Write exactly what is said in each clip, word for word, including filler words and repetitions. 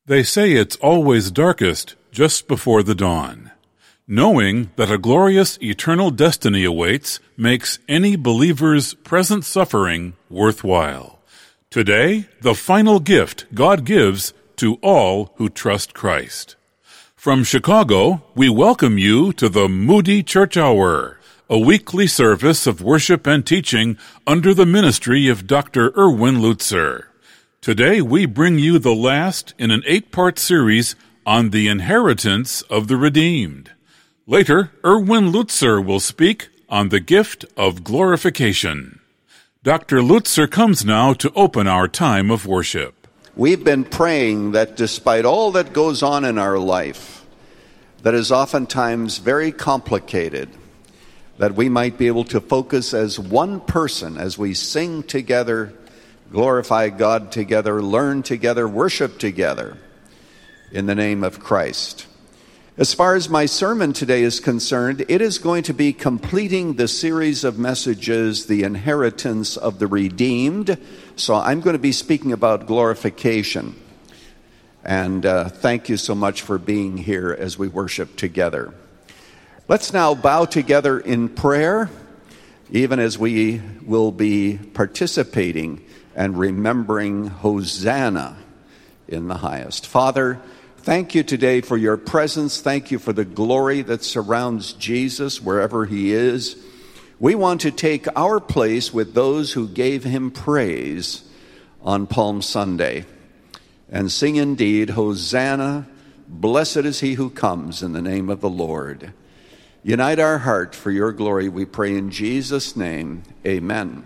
They say it's always darkest just before the dawn. Knowing that a glorious eternal destiny awaits makes any believer's present suffering worthwhile. Today, the final gift God gives to all who trust Christ. From Chicago, we welcome you to the Moody Church Hour, a weekly service of worship and teaching under the ministry of Doctor Erwin Lutzer. Today, we bring you the last in an eight-part series on the inheritance of the redeemed. Later, Erwin Lutzer will speak on the gift of glorification. Doctor Lutzer comes now to open our time of worship. We've been praying that despite all that goes on in our life, that is oftentimes very complicated, that we might be able to focus as one person as we sing together, glorify God together, learn together, worship together in the name of Christ. As far as my sermon today is concerned, it is going to be completing the series of messages, The Inheritance of the Redeemed. So I'm going to be speaking about glorification. And uh, thank you so much for being here as we worship together. Let's now bow together in prayer, even as we will be participating and remembering Hosanna in the highest. Father, thank you today for your presence. Thank you for the glory that surrounds Jesus wherever he is. We want to take our place with those who gave him praise on Palm Sunday and sing indeed, Hosanna, blessed is he who comes in the name of the Lord. Unite our heart for your glory, we pray in Jesus' name. Amen.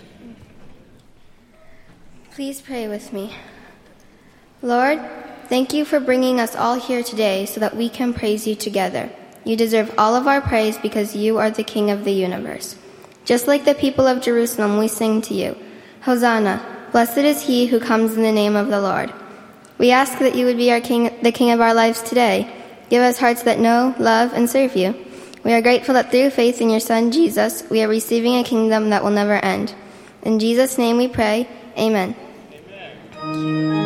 Please pray with me. Lord, thank you for bringing us all here today so that we can praise you together. You deserve all of our praise because you are the King of the universe. Just like the people of Jerusalem, we sing to you, Hosanna, blessed is he who comes in the name of the Lord. We ask that you would be our King, the King of our lives today. Give us hearts that know, love, and serve you. We are grateful that through faith in your Son, Jesus, we are receiving a kingdom that will never end. In Jesus' name we pray, amen. Amen.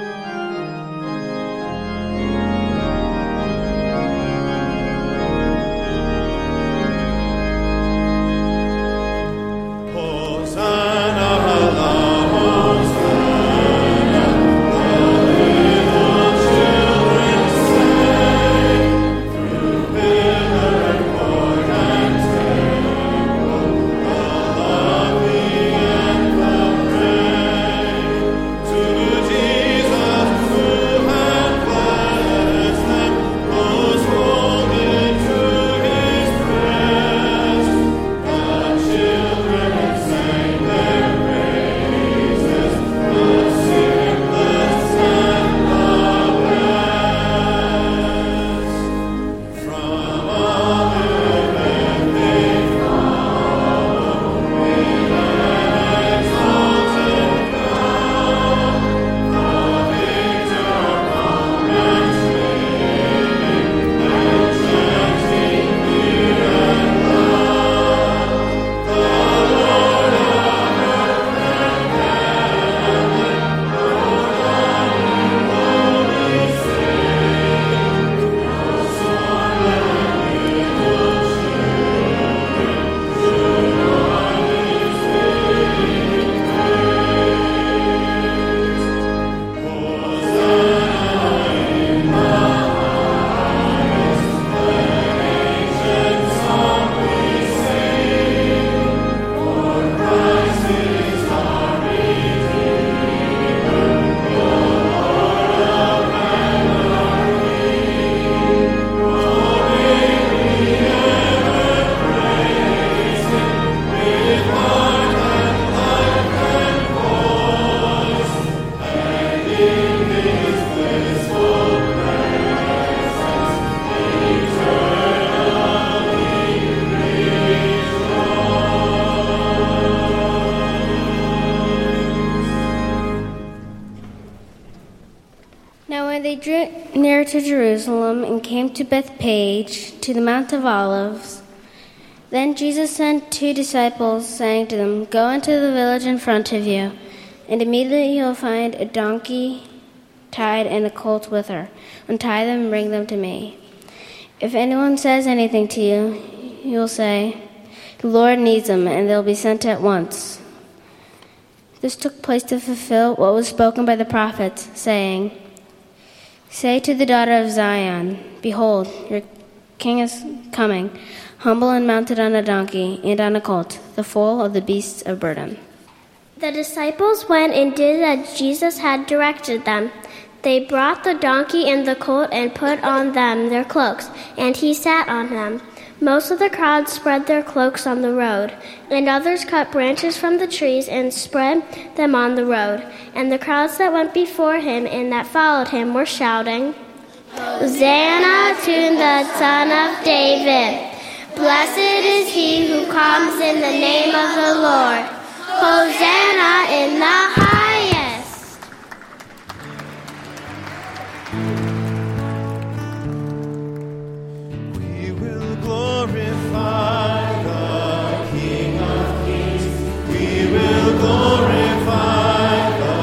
they drew near to Jerusalem and came to Bethphage, to the Mount of Olives, then Jesus sent two disciples, saying to them, "Go into the village in front of you, and immediately you will find a donkey tied and a colt with her. Untie them and bring them to me. If anyone says anything to you, you'll say, 'The Lord needs them,' and they'll be sent at once." This took place to fulfill what was spoken by the prophets, saying, "Say to the daughter of Zion, Behold, your king is coming, humble and mounted on a donkey and on a colt, the foal of the beasts of burden." The disciples went and did as Jesus had directed them. They brought the donkey and the colt and put on them their cloaks, and he sat on them. Most of the crowd spread their cloaks on the road, and others cut branches from the trees and spread them on the road. And the crowds that went before him and that followed him were shouting, "Hosanna to the Son of David! Blessed is he who comes in the name of the Lord! Hosanna in the highest!" We will glorify the King of Kings. We will glorify the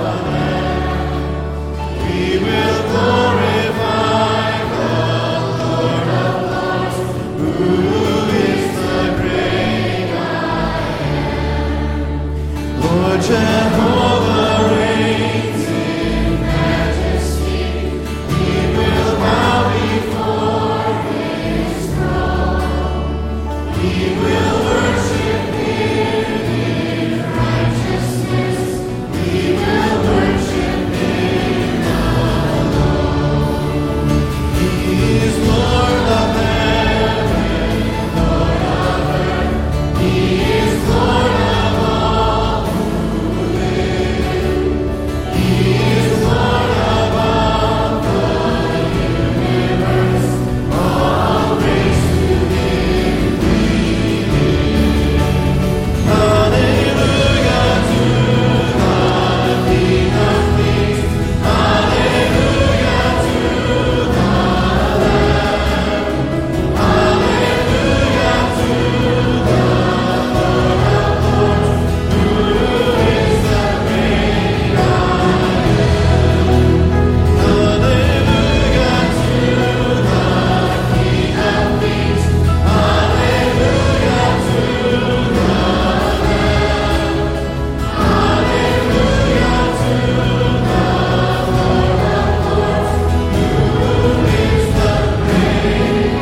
Lamb. We will glorify the Lord of Lords, who is the great I am. Lord Jehovah reigns in majesty. We will bow before his throne. We will worship him in righteousness. We will worship him alone. He is Lord of heaven, Lord of earth. He is Lord of all who live. He is Lord of all the universe. All praise to him we give. Hallelujah to the King of Kings. Hallelujah to the Lamb. Hallelujah to the Lord of Lords, who is the great I am. Hallelujah to the King of Kings. Hallelujah to the Lamb. Hallelujah to the Lord of Lords, who is the great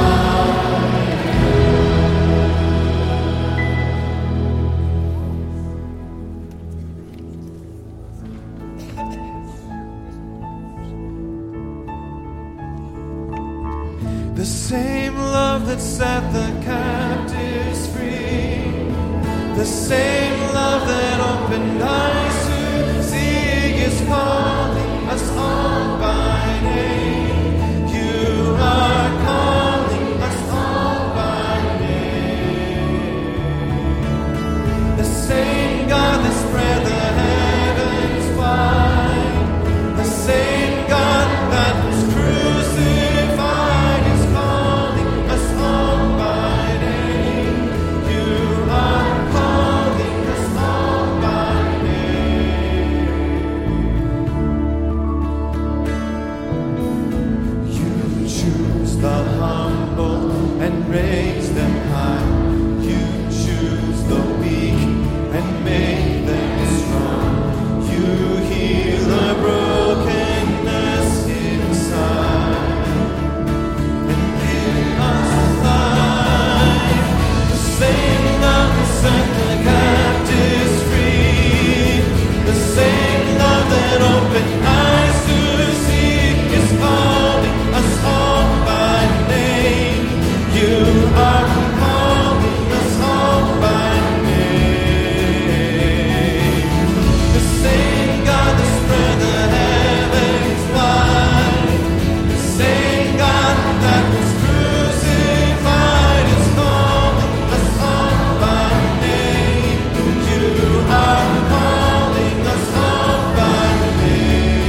The same love that set the captives free, the same love that opened eyes to see is calling us all by name. You are calling us all by name. The same God that spread the heavens wide, the same God that was crucified is calling us all by name. You are calling us all by name. You choose the humble and raise them high. You choose the weak and make them strong. You heal the brokenness inside and give us life. The same love that set the captives free, the same love that opened eyes to see is calling us all by name. You are calling us all by name. The same God that spread the heavens wide, the same God that was crucified is calling us all by name. You are calling us all by name.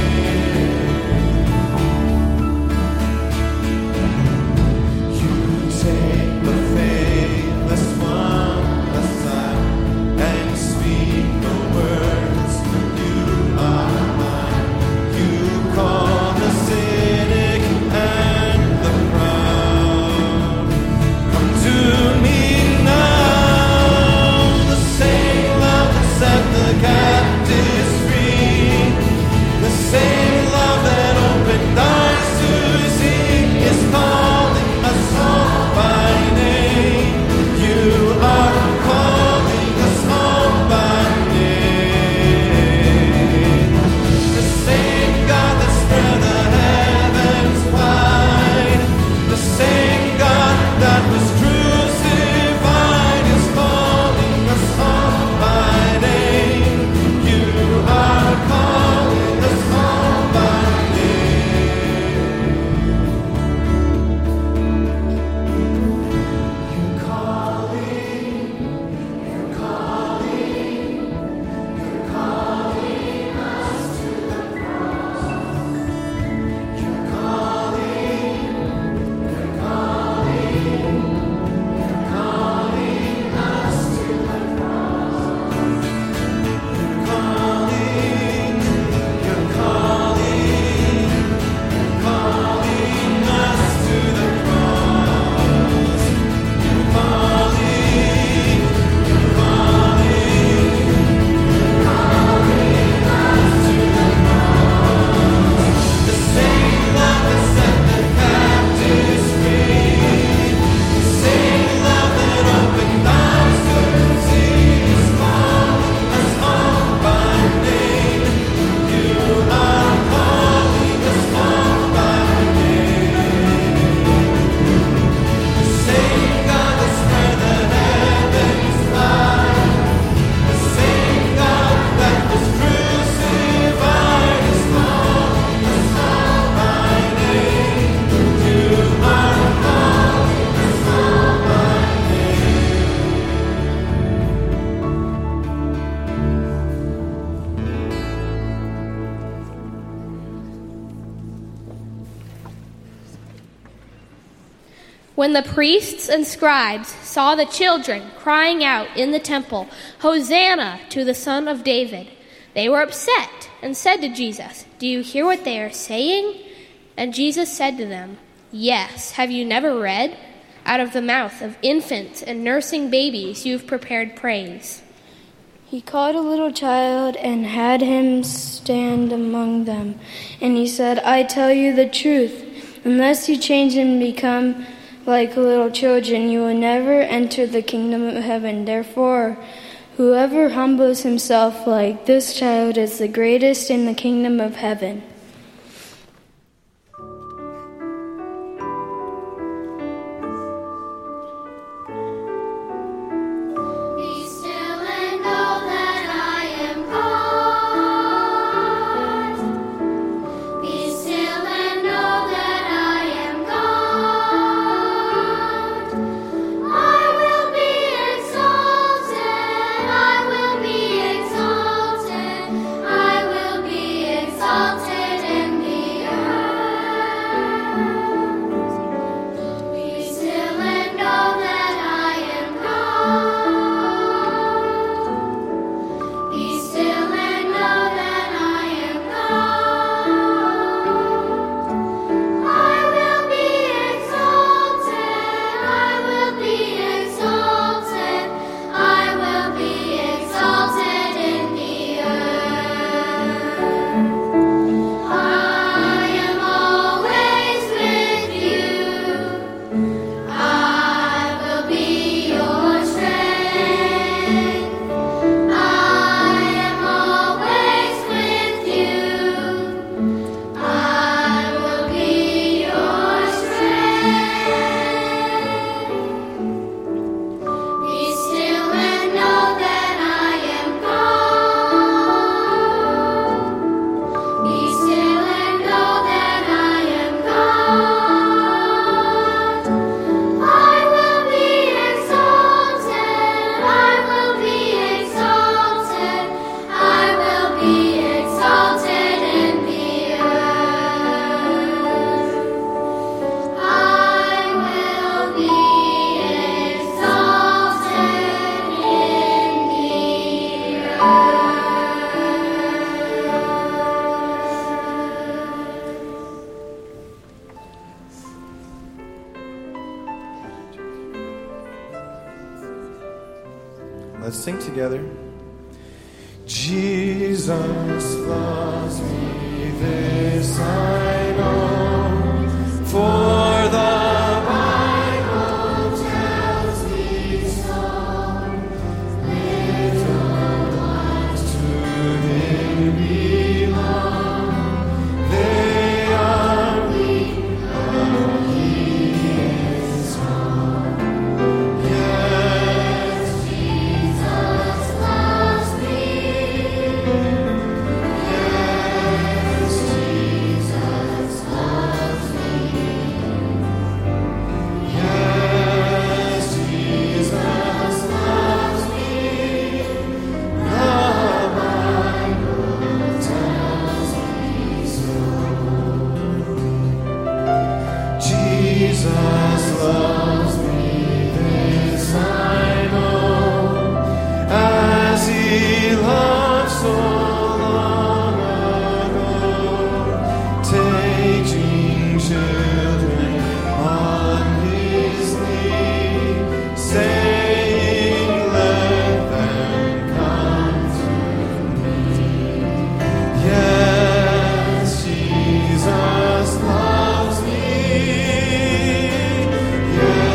When the priests and scribes saw the children crying out in the temple, "Hosanna to the Son of David," they were upset and said to Jesus, "Do you hear what they are saying?" And Jesus said to them, "Yes, have you never read? Out of the mouth of infants and nursing babies you have prepared praise." He called a little child and had him stand among them. And he said, "I tell you the truth, unless you change and become like little children, you will never enter the kingdom of heaven. Therefore, whoever humbles himself like this child is the greatest in the kingdom of heaven." Let's sing together. Jesus loves me, this I know, for the Bible tells me so. Little ones to Him belong. They are weak, but He is strong. Yes, Jesus loves me. Yes, Jesus loves me. Yes, Jesus loves me. The Bible tells me so. Jesus loves me, this I know, as He loved so long ago, taking children on His knee, saying, "Let them come to me." Yes, Jesus loves me. Yes,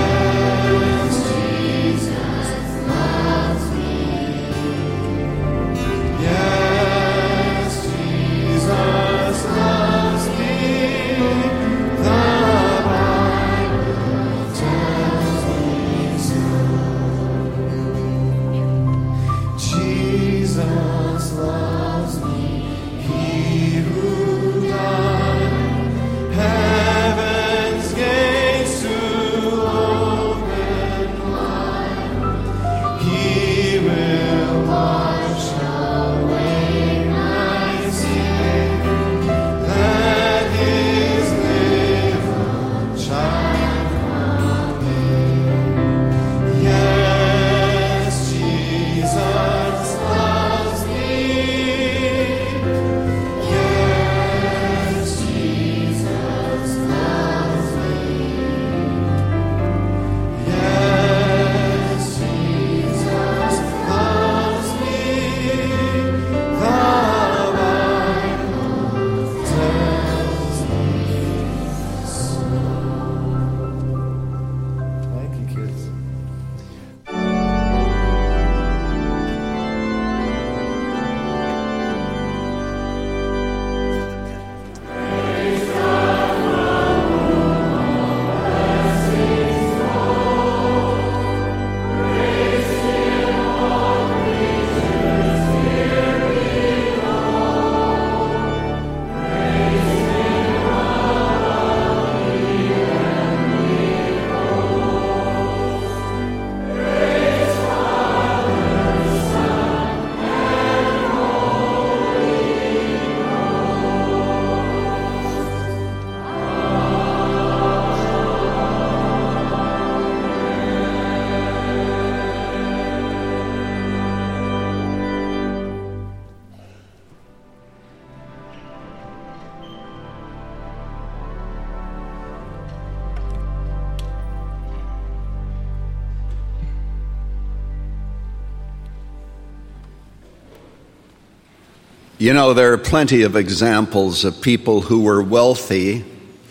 You know, there are plenty of examples of people who were wealthy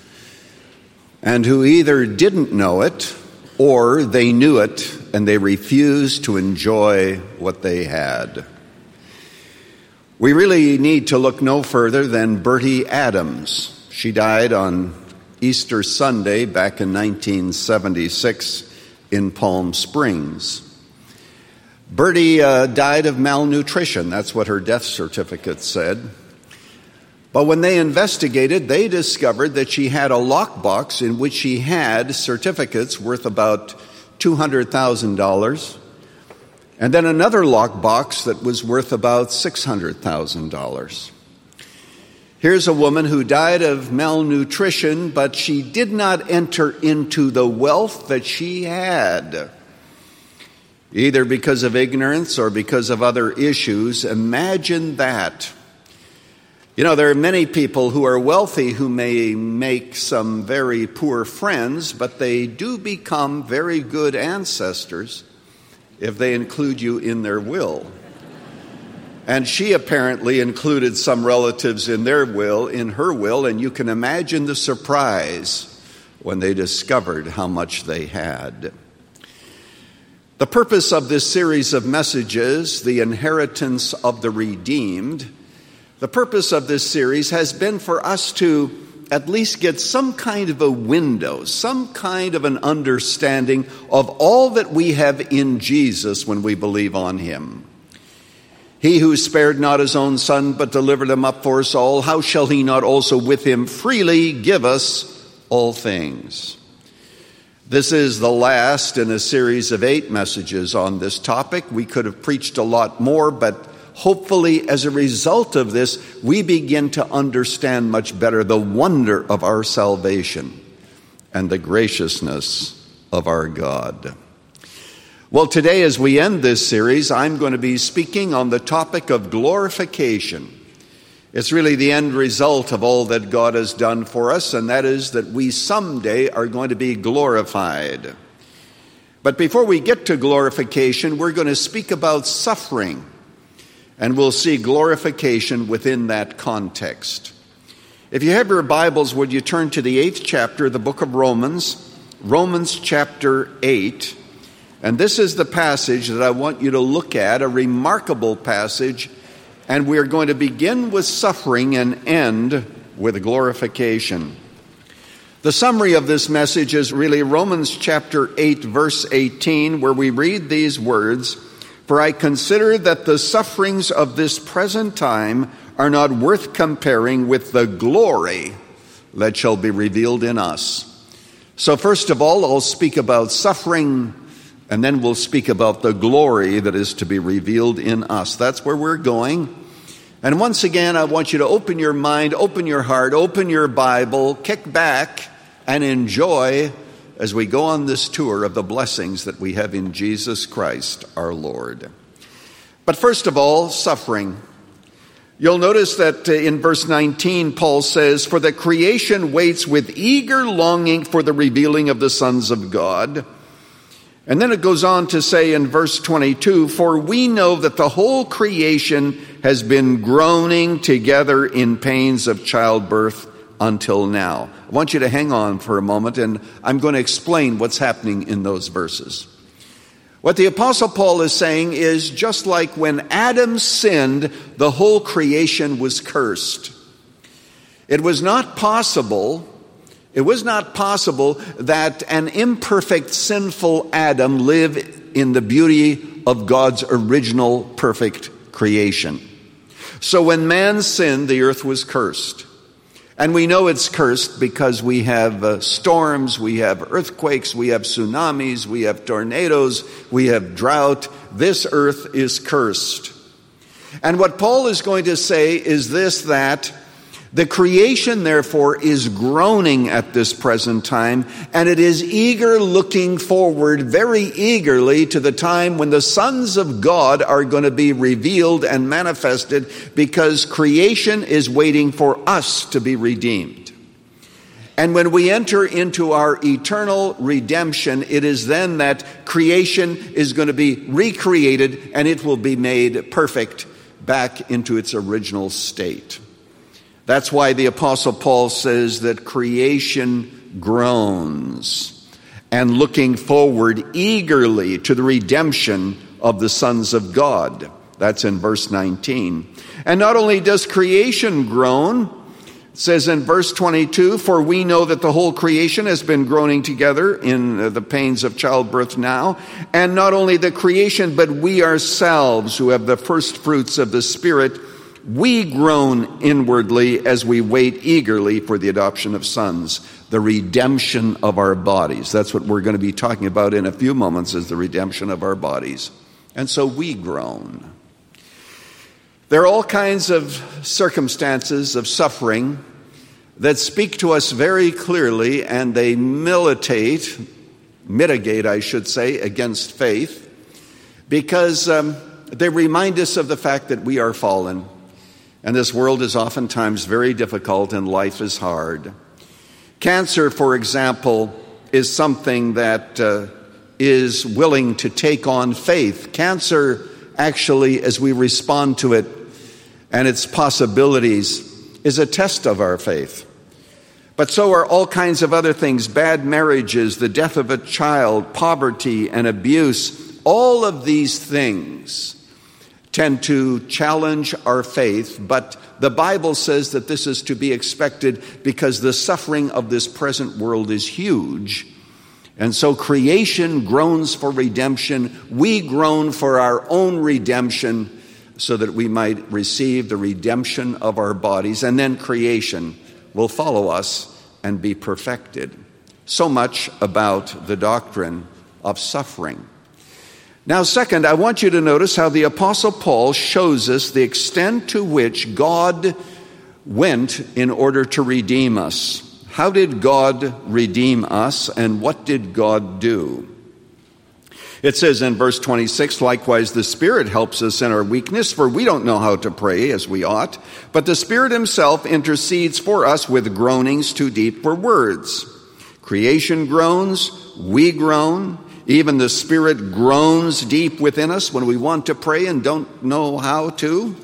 and who either didn't know it or they knew it and they refused to enjoy what they had. We really need to look no further than Bertie Adams. She died on Easter Sunday back in nineteen seventy-six in Palm Springs. Bertie uh, died of malnutrition. That's what her death certificate said. But when they investigated, they discovered that she had a lockbox in which she had certificates worth about two hundred thousand dollars, and then another lockbox that was worth about six hundred thousand dollars. Here's a woman who died of malnutrition, but she did not enter into the wealth that she had, either because of ignorance or because of other issues. Imagine that. You know, there are many people who are wealthy who may make some very poor friends, but they do become very good ancestors if they include you in their will. And she apparently included some relatives in their will, in her will, and you can imagine the surprise when they discovered how much they had. The purpose of this series of messages, The Inheritance of the Redeemed, the purpose of this series has been for us to at least get some kind of a window, some kind of an understanding of all that we have in Jesus when we believe on him. He who spared not his own son, but delivered him up for us all, how shall he not also with him freely give us all things? This is the last in a series of eight messages on this topic. We could have preached a lot more, but hopefully as a result of this, we begin to understand much better the wonder of our salvation and the graciousness of our God. Well, today as we end this series, I'm going to be speaking on the topic of glorification. It's really the end result of all that God has done for us, and that is that we someday are going to be glorified. But before we get to glorification, we're going to speak about suffering, and we'll see glorification within that context. If you have your Bibles, would you turn to the eighth chapter of the book of Romans, Romans chapter eight. And this is the passage that I want you to look at, a remarkable passage. And we're going to begin with suffering and end with glorification. The summary of this message is really Romans chapter eight, verse eighteen, where we read these words, "For I consider that the sufferings of this present time are not worth comparing with the glory that shall be revealed in us." So first of all, I'll speak about suffering, and then we'll speak about the glory that is to be revealed in us. That's where we're going. And once again, I want you to open your mind, open your heart, open your Bible, kick back, and enjoy as we go on this tour of the blessings that we have in Jesus Christ, our Lord. But first of all, suffering. You'll notice that in verse nineteen, Paul says, "For the creation waits with eager longing for the revealing of the sons of God." And then it goes on to say in verse twenty-two, "For we know that the whole creation has been groaning together in pains of childbirth until now." I want you to hang on for a moment, and I'm going to explain what's happening in those verses. What the Apostle Paul is saying is, just like when Adam sinned, the whole creation was cursed. It was not possible It was not possible that an imperfect, sinful Adam live in the beauty of God's original perfect creation. So when man sinned, the earth was cursed. And we know it's cursed because we have uh, storms, we have earthquakes, we have tsunamis, we have tornadoes, we have drought. This earth is cursed. And what Paul is going to say is this, that the creation, therefore, is groaning at this present time, and it is eager looking forward very eagerly to the time when the sons of God are going to be revealed and manifested, because creation is waiting for us to be redeemed. And when we enter into our eternal redemption, it is then that creation is going to be recreated and it will be made perfect back into its original state. That's why the Apostle Paul says that creation groans and looking forward eagerly to the redemption of the sons of God. That's in verse nineteen. And not only does creation groan, it says in verse twenty-two, for we know that the whole creation has been groaning together in the pains of childbirth now. And not only the creation, but we ourselves who have the first fruits of the Spirit, we groan inwardly as we wait eagerly for the adoption of sons, the redemption of our bodies. That's what we're going to be talking about in a few moments, is the redemption of our bodies. And so we groan. There are all kinds of circumstances of suffering that speak to us very clearly, and they militate, mitigate, I should say, against faith, because um, they remind us of the fact that we are fallen, and this world is oftentimes very difficult and life is hard. Cancer, for example, is something that uh, is willing to take on faith. Cancer, actually, as we respond to it and its possibilities, is a test of our faith. But so are all kinds of other things: bad marriages, the death of a child, poverty and abuse. All of these things tend to challenge our faith, but the Bible says that this is to be expected because the suffering of this present world is huge. And so creation groans for redemption. We groan for our own redemption so that we might receive the redemption of our bodies. And then creation will follow us and be perfected. So much about the doctrine of suffering. Now, second, I want you to notice how the Apostle Paul shows us the extent to which God went in order to redeem us. How did God redeem us, and what did God do? It says in verse twenty-six, likewise the Spirit helps us in our weakness, for we don't know how to pray as we ought, but the Spirit himself intercedes for us with groanings too deep for words. Creation groans, we groan, even the Spirit groans deep within us when we want to pray and don't know how to.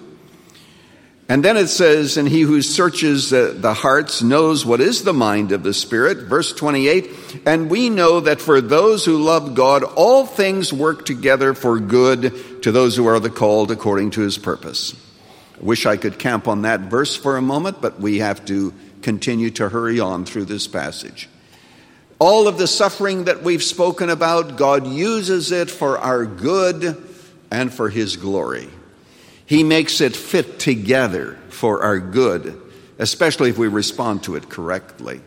And then it says, and he who searches the, the hearts knows what is the mind of the Spirit. Verse twenty-eight, and we know that for those who love God, all things work together for good to those who are the called according to his purpose. I wish I could camp on that verse for a moment, but we have to continue to hurry on through this passage. All of the suffering that we've spoken about, God uses it for our good and for his glory. He makes it fit together for our good, especially if we respond to it correctly.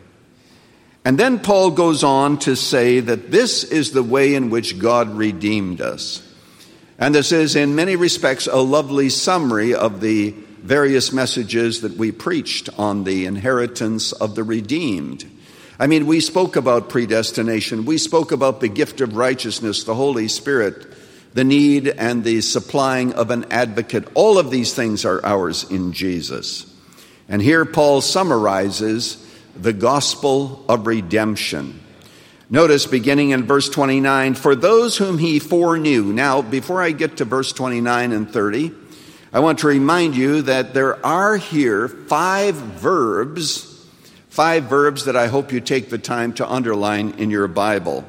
And then Paul goes on to say that this is the way in which God redeemed us. And this is, in many respects, a lovely summary of the various messages that we preached on the inheritance of the redeemed. I mean, we spoke about predestination. We spoke about the gift of righteousness, the Holy Spirit, the need and the supplying of an advocate. All of these things are ours in Jesus. And here Paul summarizes the gospel of redemption. Notice beginning in verse twenty-nine, for those whom he foreknew. Now, before I get to verse twenty-nine and thirty, I want to remind you that there are here five verbs, five verbs that I hope you take the time to underline in your Bible.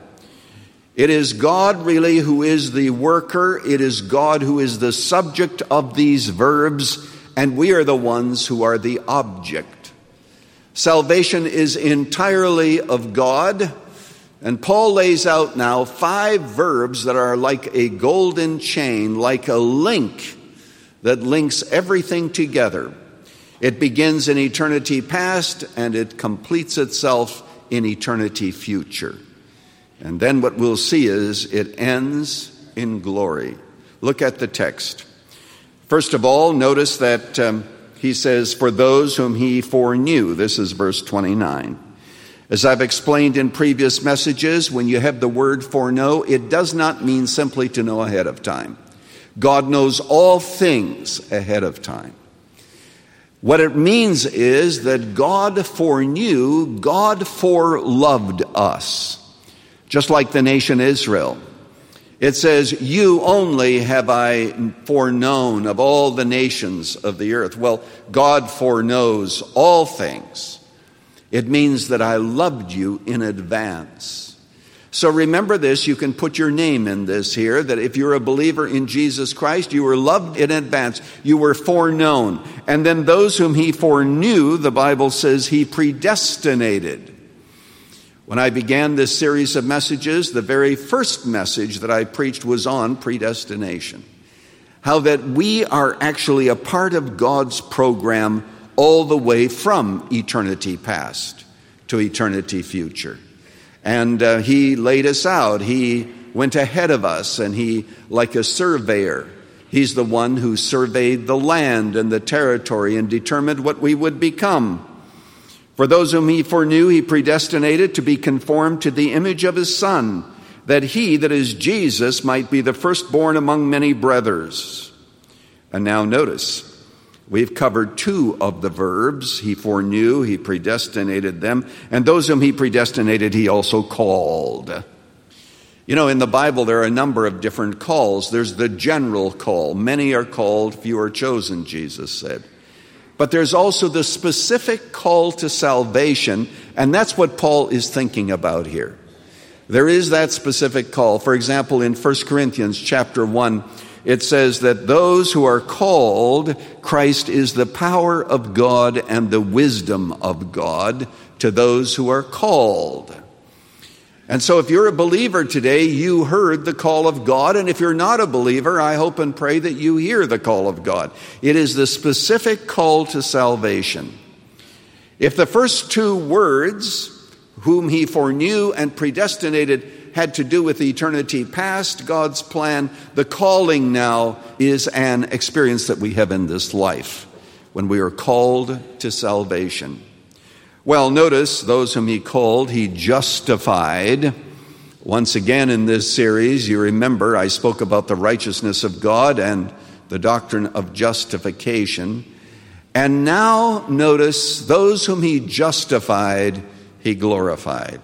It is God really who is the worker. It is God who is the subject of these verbs, and we are the ones who are the object. Salvation is entirely of God, and Paul lays out now five verbs that are like a golden chain, like a link that links everything together. It begins in eternity past, and it completes itself in eternity future. And then what we'll see is it ends in glory. Look at the text. First of all, notice that um, he says, for those whom he foreknew. This is verse twenty-nine. As I've explained in previous messages, when you have the word foreknow, it does not mean simply to know ahead of time. God knows all things ahead of time. What it means is that God foreknew, God foreloved us. Just like the nation Israel. It says, you only have I foreknown of all the nations of the earth. Well, God foreknows all things. It means that I loved you in advance. So remember this, you can put your name in this here, that if you're a believer in Jesus Christ, you were loved in advance. You were foreknown. And then those whom he foreknew, the Bible says he predestinated. When I began this series of messages, the very first message that I preached was on predestination. How that we are actually a part of God's program all the way from eternity past to eternity future. And uh, he laid us out. He went ahead of us, and he, like a surveyor, he's the one who surveyed the land and the territory and determined what we would become. For those whom he foreknew, he predestinated to be conformed to the image of his Son, that he, that is Jesus, might be the firstborn among many brothers. And now notice, we've covered two of the verbs. He foreknew, he predestinated them, and those whom he predestinated, he also called. You know, in the Bible, there are a number of different calls. There's the general call. Many are called, few are chosen, Jesus said. But there's also the specific call to salvation, and that's what Paul is thinking about here. There is that specific call. For example, in First Corinthians chapter one, it says that those who are called, Christ is the power of God and the wisdom of God to those who are called. And so if you're a believer today, you heard the call of God. And if you're not a believer, I hope and pray that you hear the call of God. It is the specific call to salvation. If the first two words, whom he foreknew and predestinated, had to do with eternity past, God's plan, the calling now is an experience that we have in this life when we are called to salvation. Well, notice those whom he called, he justified. Once again in this series, you remember I spoke about the righteousness of God and the doctrine of justification. And now notice those whom he justified, he glorified.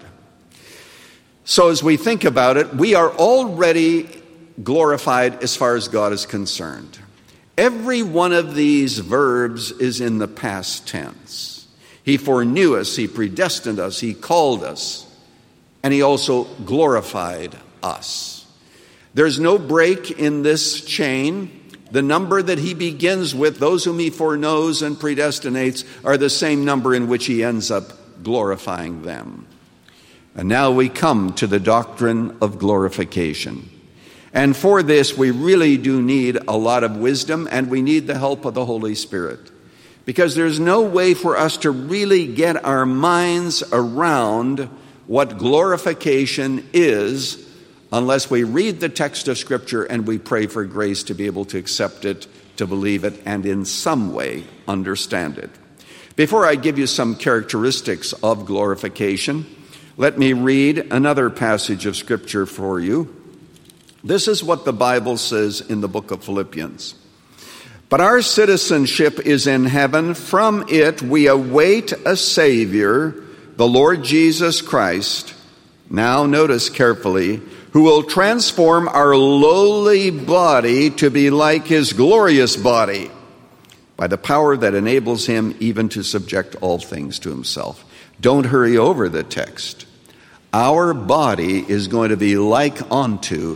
So as we think about it, we are already glorified as far as God is concerned. Every one of these verbs is in the past tense. He foreknew us, he predestined us, he called us, and he also glorified us. There's no break in this chain. The number that he begins with, those whom he foreknows and predestinates, are the same number in which he ends up glorifying them. And now we come to the doctrine of glorification. And for this, we really do need a lot of wisdom, and we need the help of the Holy Spirit. Because there's no way for us to really get our minds around what glorification is unless we read the text of Scripture and we pray for grace to be able to accept it, to believe it, and in some way understand it. Before I give you some characteristics of glorification, let me read another passage of Scripture for you. This is what the Bible says in the book of Philippians. But our citizenship is in heaven. From it we await a Savior, the Lord Jesus Christ. Now notice carefully, who will transform our lowly body to be like his glorious body by the power that enables him even to subject all things to himself. Don't hurry over the text. Our body is going to be like unto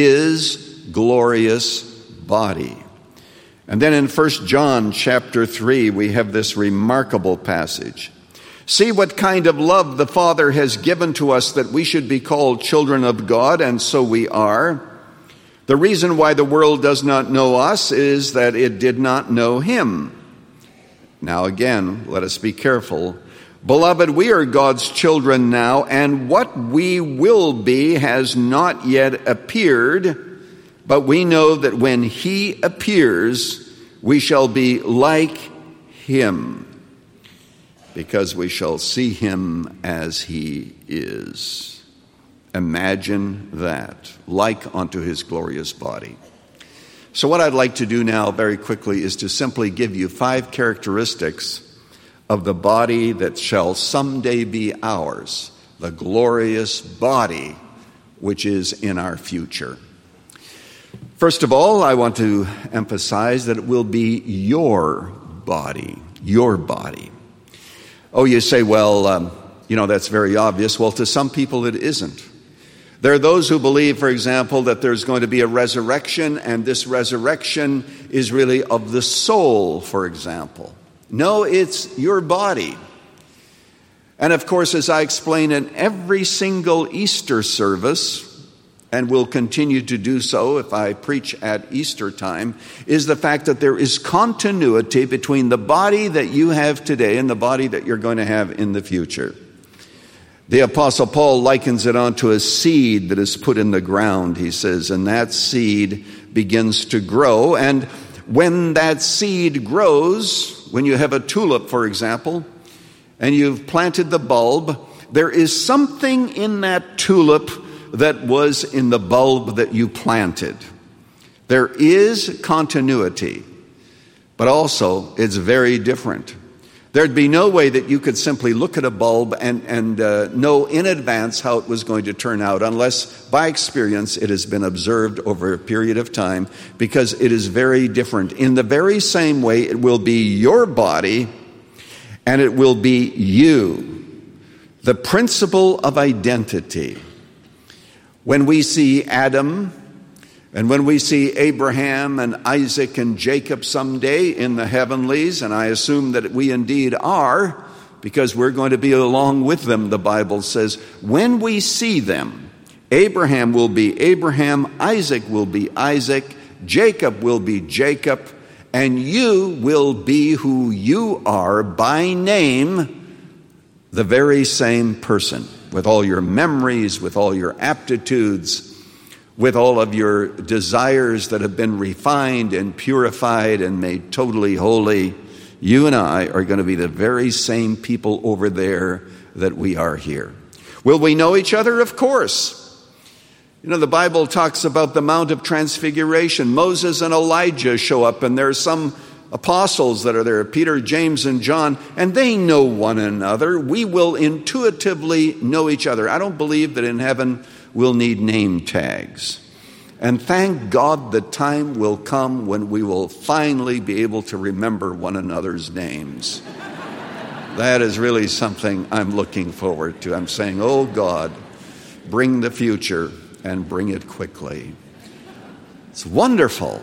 his glorious body. And then in First John chapter three, we have this remarkable passage. See what kind of love the Father has given to us that we should be called children of God, and so we are. The reason why the world does not know us is that it did not know him. Now again, let us be careful. Beloved, we are God's children now, and what we will be has not yet appeared. But we know that when he appears, we shall be like him, because we shall see him as he is. Imagine that, like unto his glorious body. So what I'd like to do now very quickly is to simply give you five characteristics of the body that shall someday be ours, the glorious body which is in our future. First of all, I want to emphasize that it will be your body, your body. Oh, you say, well, um, you know, that's very obvious. Well, to some people it isn't. There are those who believe, for example, that there's going to be a resurrection, and this resurrection is really of the soul, for example. No, it's your body. And of course, as I explain in every single Easter service, and will continue to do so if I preach at Easter time, is the fact that there is continuity between the body that you have today and the body that you're going to have in the future. The Apostle Paul likens it onto a seed that is put in the ground, he says, and that seed begins to grow. And when that seed grows, when you have a tulip, for example, and you've planted the bulb, there is something in that tulip that was in the bulb that you planted. There is continuity, but also it's very different. There'd be no way that you could simply look at a bulb and, and uh, know in advance how it was going to turn out, unless by experience it has been observed over a period of time, because it is very different. In the very same way, it will be your body and it will be you. The principle of identity. When we see Adam, and when we see Abraham and Isaac and Jacob someday in the heavenlies, and I assume that we indeed are, because we're going to be along with them, the Bible says, when we see them, Abraham will be Abraham, Isaac will be Isaac, Jacob will be Jacob, and you will be who you are by name, the very same person. With all your memories, with all your aptitudes, with all of your desires that have been refined and purified and made totally holy, you and I are going to be the very same people over there that we are here. Will we know each other? Of course. You know, the Bible talks about the Mount of Transfiguration. Moses and Elijah show up, and there's some apostles that are there, Peter, James, and John, and they know one another. We will intuitively know each other. I don't believe that in heaven we'll need name tags. And thank God the time will come when we will finally be able to remember one another's names. That is really something I'm looking forward to. I'm saying, oh God, bring the future and bring it quickly. It's wonderful.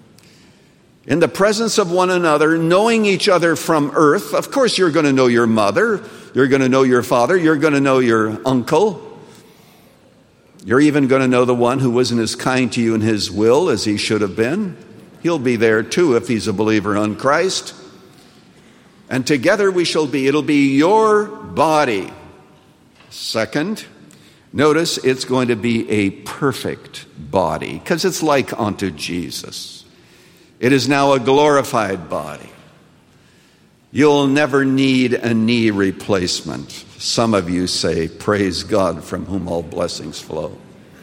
In the presence of one another, knowing each other from earth. Of course, you're going to know your mother. You're going to know your father. You're going to know your uncle. You're even going to know the one who wasn't as kind to you in his will as he should have been. He'll be there too if he's a believer in Christ. And together we shall be. It'll be your body. Second, notice it's going to be a perfect body, because it's like unto Jesus. It is now a glorified body. You'll never need a knee replacement. Some of you say, praise God, from whom all blessings flow.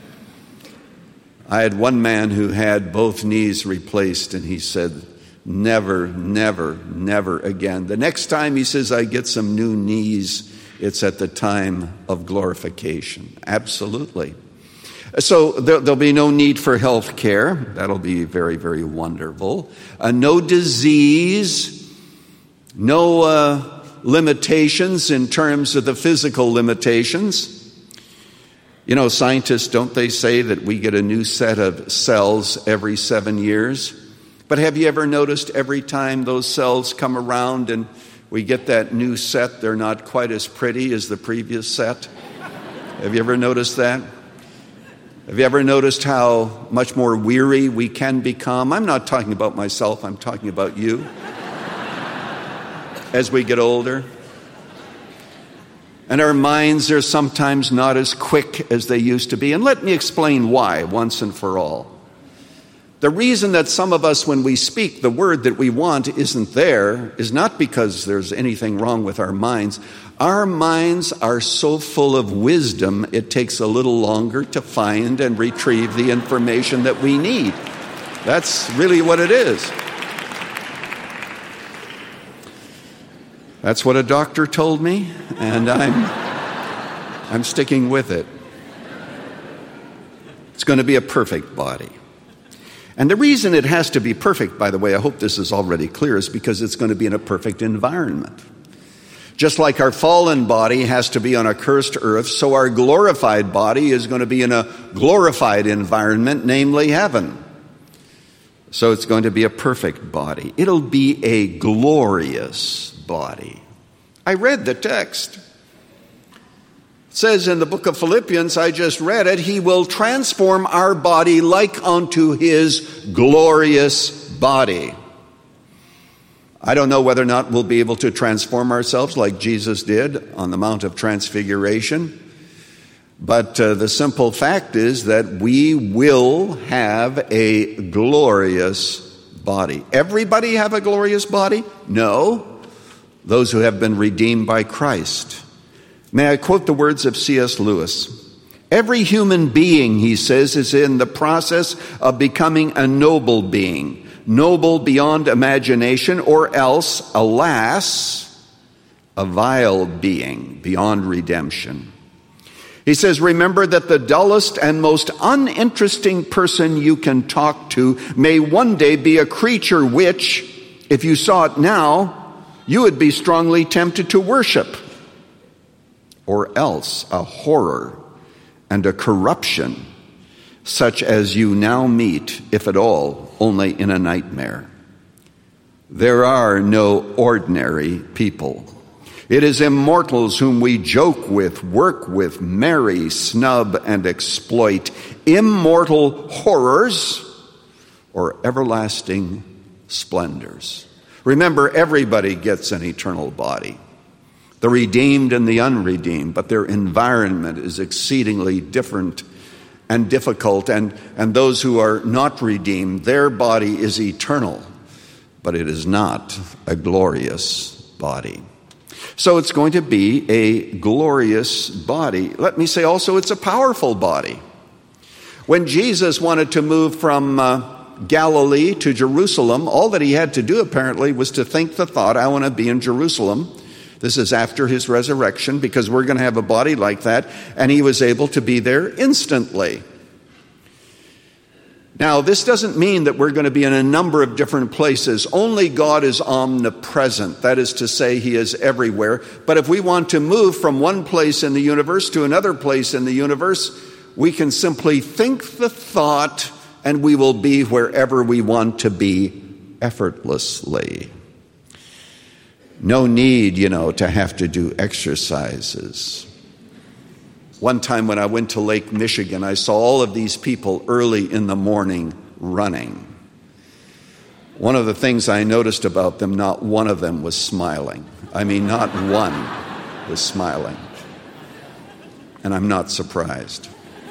I had one man who had both knees replaced, and he said, never, never, never again. The next time, he says, I get some new knees, it's at the time of glorification. Absolutely. So there'll be no need for health care. That'll be very, very wonderful. Uh, no disease, no uh, limitations in terms of the physical limitations. You know, scientists, don't they say that we get a new set of cells every seven years? But have you ever noticed every time those cells come around and we get that new set, they're not quite as pretty as the previous set? Have you ever noticed that? Have you ever noticed how much more weary we can become? I'm not talking about myself, I'm talking about you. As we get older. And our minds are sometimes not as quick as they used to be. And let me explain why, once and for all. The reason that some of us, when we speak, the word that we want isn't there is not because there's anything wrong with our minds. Our minds are so full of wisdom, it takes a little longer to find and retrieve the information that we need. That's really what it is. That's what a doctor told me, and I'm, I'm sticking with it. It's going to be a perfect body. And the reason it has to be perfect, by the way, I hope this is already clear, is because it's going to be in a perfect environment. Just like our fallen body has to be on a cursed earth, so our glorified body is going to be in a glorified environment, namely heaven. So it's going to be a perfect body. It'll be a glorious body. I read the text. It says in the book of Philippians, I just read it, he will transform our body like unto his glorious body. I don't know whether or not we'll be able to transform ourselves like Jesus did on the Mount of Transfiguration. But uh, the simple fact is that we will have a glorious body. Everybody have a glorious body? No. Those who have been redeemed by Christ. May I quote the words of C S Lewis? Every human being, he says, is in the process of becoming a noble being. Noble beyond imagination, or else, alas, a vile being beyond redemption. He says, remember that the dullest and most uninteresting person you can talk to may one day be a creature which, if you saw it now, you would be strongly tempted to worship. Or else a horror and a corruption such as you now meet, if at all, only in a nightmare. There are no ordinary people. It is immortals whom we joke with, work with, marry, snub, and exploit. Immortal horrors or everlasting splendors. Remember, everybody gets an eternal body. The redeemed and the unredeemed, but their environment is exceedingly different and difficult, and, and those who are not redeemed, their body is eternal, but it is not a glorious body. So it's going to be a glorious body. Let me say also it's a powerful body. When Jesus wanted to move from uh, Galilee to Jerusalem, all that he had to do apparently was to think the thought, I want to be in Jerusalem. This is after his resurrection, because we're going to have a body like that, and he was able to be there instantly. Now, this doesn't mean that we're going to be in a number of different places. Only God is omnipresent. That is to say, he is everywhere. But if we want to move from one place in the universe to another place in the universe, we can simply think the thought, and we will be wherever we want to be effortlessly. No need, you know, to have to do exercises. One time when I went to Lake Michigan, I saw all of these people early in the morning running. One of the things I noticed about them, not one of them was smiling. I mean, not one was smiling. And I'm not surprised.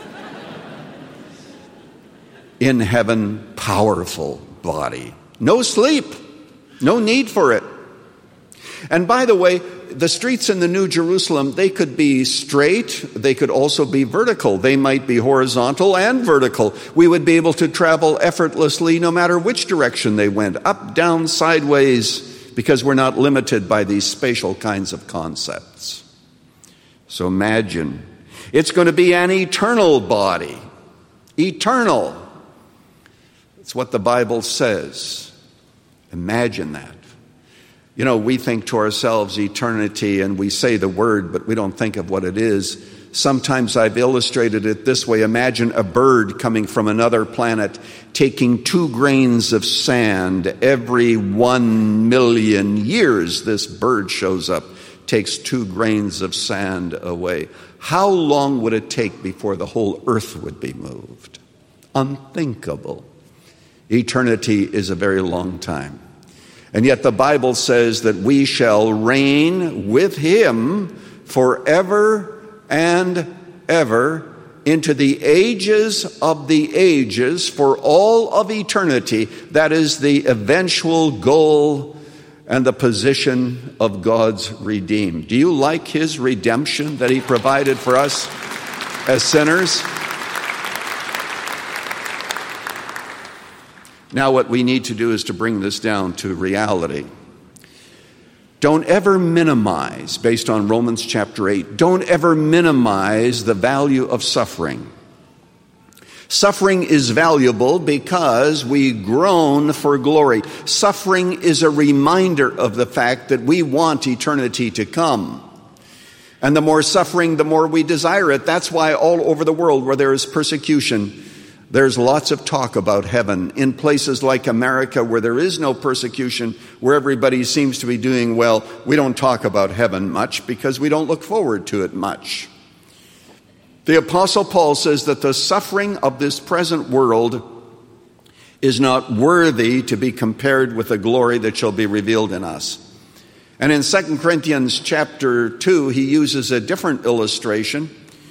In heaven, powerful body. No sleep. No need for it. And by the way, the streets in the New Jerusalem, they could be straight, they could also be vertical. They might be horizontal and vertical. We would be able to travel effortlessly no matter which direction they went, up, down, sideways, because we're not limited by these spatial kinds of concepts. So imagine, it's going to be an eternal body. Eternal. It's what the Bible says. Imagine that. You know, we think to ourselves eternity, and we say the word, but we don't think of what it is. Sometimes I've illustrated it this way. Imagine a bird coming from another planet, taking two grains of sand every one million years. This bird shows up, takes two grains of sand away. How long would it take before the whole earth would be moved? Unthinkable. Eternity is a very long time. And yet the Bible says that we shall reign with him forever and ever into the ages of the ages, for all of eternity. That is the eventual goal and the position of God's redeemed. Do you like his redemption that he provided for us as sinners? Now what we need to do is to bring this down to reality. Don't ever minimize, based on Romans chapter eight, don't ever minimize the value of suffering. Suffering is valuable because we groan for glory. Suffering is a reminder of the fact that we want eternity to come. And the more suffering, the more we desire it. That's why all over the world where there is persecution, there's lots of talk about heaven. In places like America where there is no persecution, where everybody seems to be doing well, we don't talk about heaven much because we don't look forward to it much. The Apostle Paul says that the suffering of this present world is not worthy to be compared with the glory that shall be revealed in us. And in Second Corinthians chapter two, he uses a different illustration.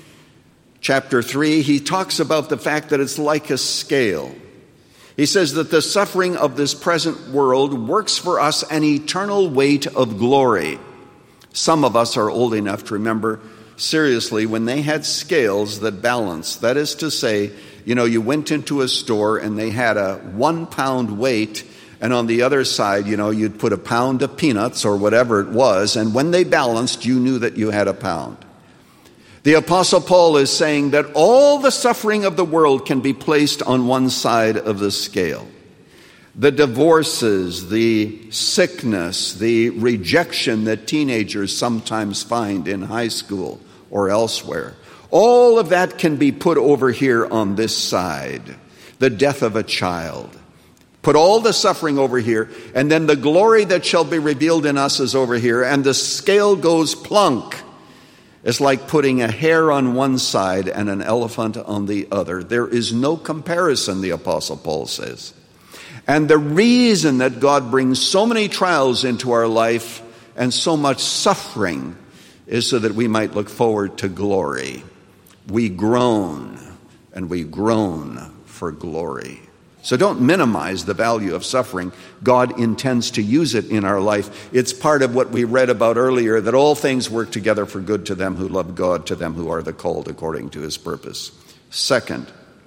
Chapter three, he talks about the fact that it's like a scale. He says that the suffering of this present world works for us an eternal weight of glory. Some of us are old enough to remember seriously when they had scales that balanced. That is to say, you know, you went into a store and they had a one pound weight, and on the other side, you know, you'd put a pound of peanuts or whatever it was, and when they balanced, you knew that you had a pound. The Apostle Paul is saying that all the suffering of the world can be placed on one side of the scale. The divorces, the sickness, the rejection that teenagers sometimes find in high school or elsewhere, all of that can be put over here on this side. The death of a child. Put all the suffering over here, and then the glory that shall be revealed in us is over here, and the scale goes plunk. It's like putting a hare on one side and an elephant on the other. There is no comparison, the Apostle Paul says. And the reason that God brings so many trials into our life and so much suffering is so that we might look forward to glory. We groan, and we groan for glory. So don't minimize the value of suffering. God intends to use it in our life. It's part of what we read about earlier, that all things work together for good to them who love God, to them who are the called according to his purpose. Second,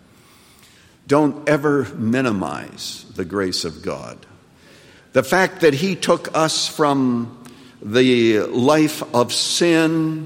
don't ever minimize the grace of God. The fact that he took us from the life of sin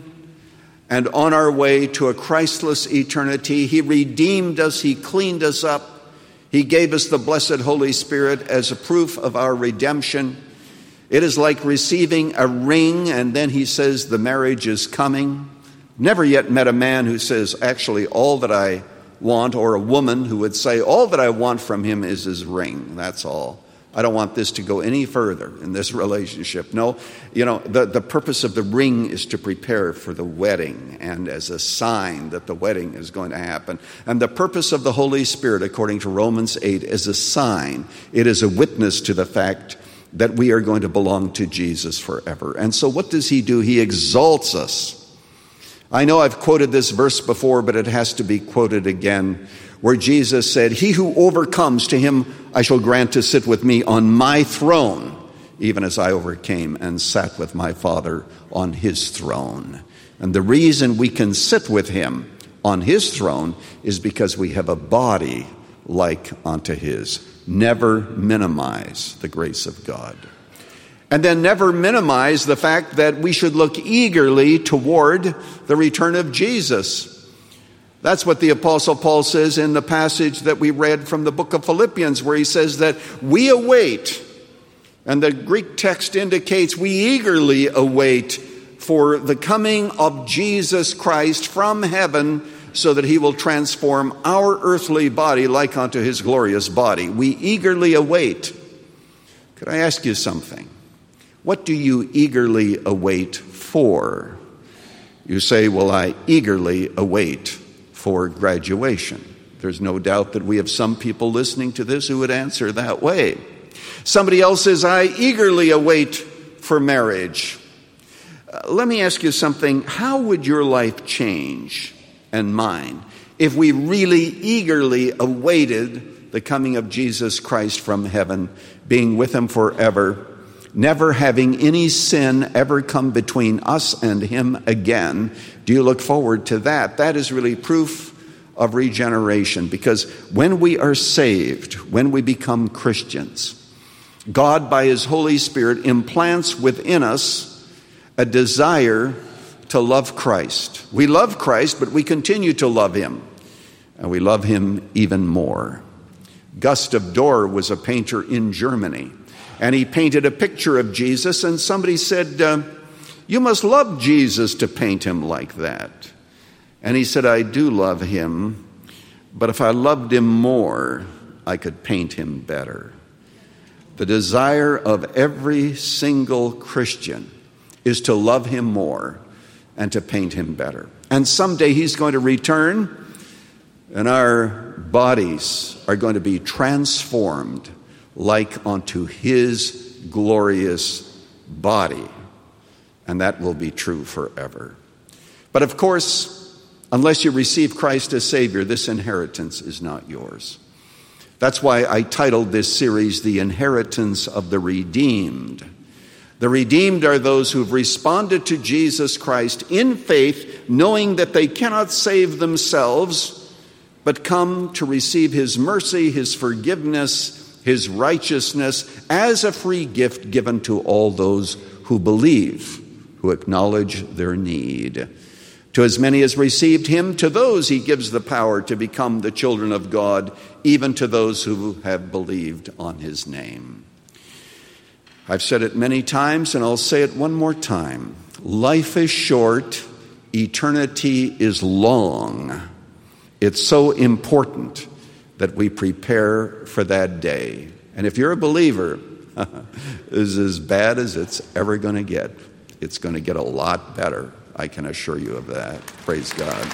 and on our way to a Christless eternity, he redeemed us, he cleaned us up. He gave us the blessed Holy Spirit as a proof of our redemption. It is like receiving a ring, and then he says the marriage is coming. Never yet met a man who says, actually, all that I want, or a woman who would say, all that I want from him is his ring. That's all. I don't want this to go any further in this relationship. No, you know, the, the purpose of the ring is to prepare for the wedding and as a sign that the wedding is going to happen. And the purpose of the Holy Spirit, according to Romans eight, is a sign. It is a witness to the fact that we are going to belong to Jesus forever. And so what does he do? He exalts us. I know I've quoted this verse before, but it has to be quoted again, where Jesus said, he who overcomes, to him I shall grant to sit with me on my throne, even as I overcame and sat with my Father on his throne. And the reason we can sit with him on his throne is because we have a body like unto his. Never minimize the grace of God. And then never minimize the fact that we should look eagerly toward the return of Jesus. That's what the Apostle Paul says in the passage that we read from the book of Philippians, where he says that we await, and the Greek text indicates we eagerly await for the coming of Jesus Christ from heaven, so that he will transform our earthly body like unto his glorious body. We eagerly await. Could I ask you something? What do you eagerly await for? You say, well, I eagerly await for graduation. There's no doubt that we have some people listening to this who would answer that way. Somebody else says, I eagerly await for marriage. Uh, let me ask you something. How would your life change, and mine, if we really eagerly awaited the coming of Jesus Christ from heaven, being with him forever, never having any sin ever come between us and him again? Do you look forward to that? That is really proof of regeneration, because when we are saved, when we become Christians, God, by his Holy Spirit, implants within us a desire to love Christ. We love Christ, but we continue to love him. and we love him even more. Gustav Dorr was a painter in Germany, and he painted a picture of Jesus, and somebody said, uh, you must love Jesus to paint him like that. And he said, I do love him, but if I loved him more, I could paint him better. The desire of every single Christian is to love him more and to paint him better. And someday he's going to return, and our bodies are going to be transformed like unto his glorious body. And that will be true forever. But of course, unless you receive Christ as Savior, this inheritance is not yours. That's why I titled this series, The Inheritance of the Redeemed. The redeemed are those who've responded to Jesus Christ in faith, knowing that they cannot save themselves, but come to receive his mercy, his forgiveness, his righteousness as a free gift given to all those who believe, who acknowledge their need. To as many as received him, to those he gives the power to become the children of God, even to those who have believed on his name. I've said it many times, and I'll say it one more time. Life is short, eternity is long. It's so important that we prepare for that day. And if you're a believer, it's as bad as it's ever going to get. It's going to get a lot better. I can assure you of that. Praise God.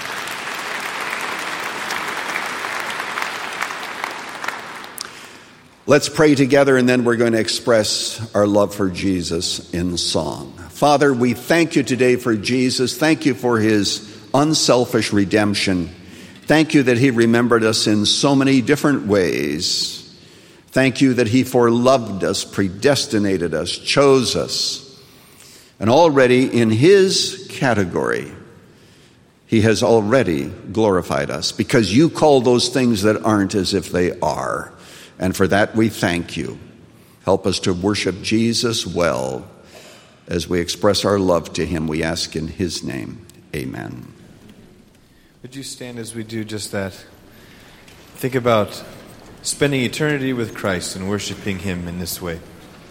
Let's pray together, and then we're going to express our love for Jesus in song. Father, we thank you today for Jesus. Thank you for his unselfish redemption. Thank you that he remembered us in so many different ways. Thank you that he foreloved us, predestinated us, chose us. And already in his category, he has already glorified us, because you call those things that aren't as if they are. And for that we thank you. Help us to worship Jesus well as we express our love to him. We ask in his name. Amen. Would you stand as we do just that? Think about spending eternity with Christ and worshiping him in this way.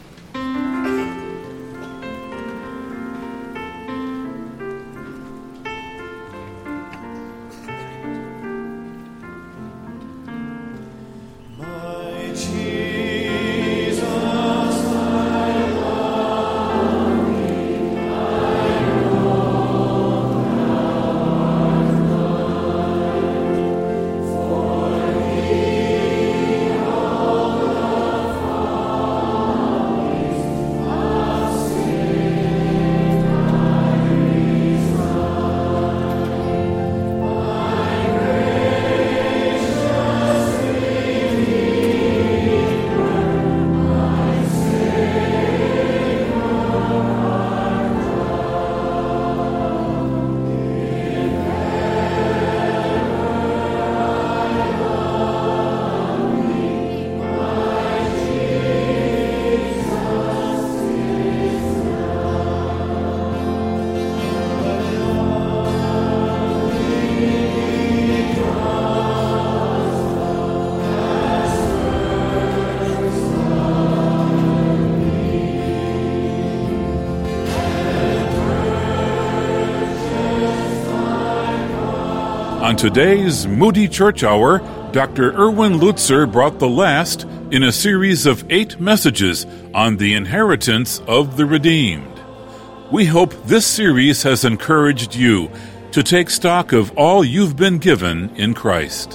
On today's Moody Church Hour, Doctor Erwin Lutzer brought the last in a series of eight messages on the inheritance of the redeemed. We hope this series has encouraged you to take stock of all you've been given in Christ.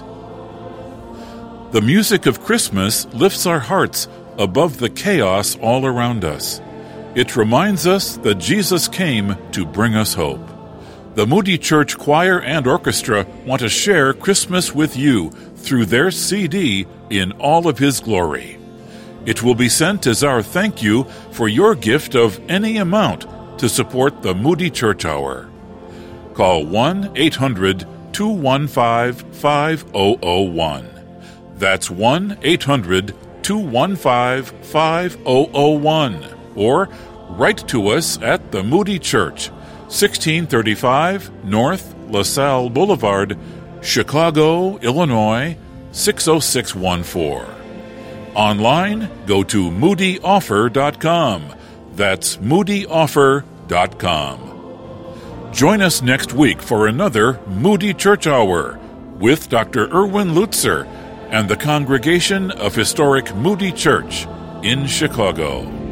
The music of Christmas lifts our hearts above the chaos all around us. It reminds us that Jesus came to bring us hope. The Moody Church Choir and Orchestra want to share Christmas with you through their C D, In All of His Glory. It will be sent as our thank you for your gift of any amount to support the Moody Church Hour. Call one eight hundred two one five five zero zero one. That's one eight hundred two one five five zero zero one. Or write to us at the Moody Church, sixteen thirty-five North LaSalle Boulevard, Chicago, Illinois, six oh six one four. Online, go to moody offer dot com. That's moody offer dot com. Join us next week for another Moody Church Hour with Doctor Erwin Lutzer and the congregation of historic Moody Church in Chicago.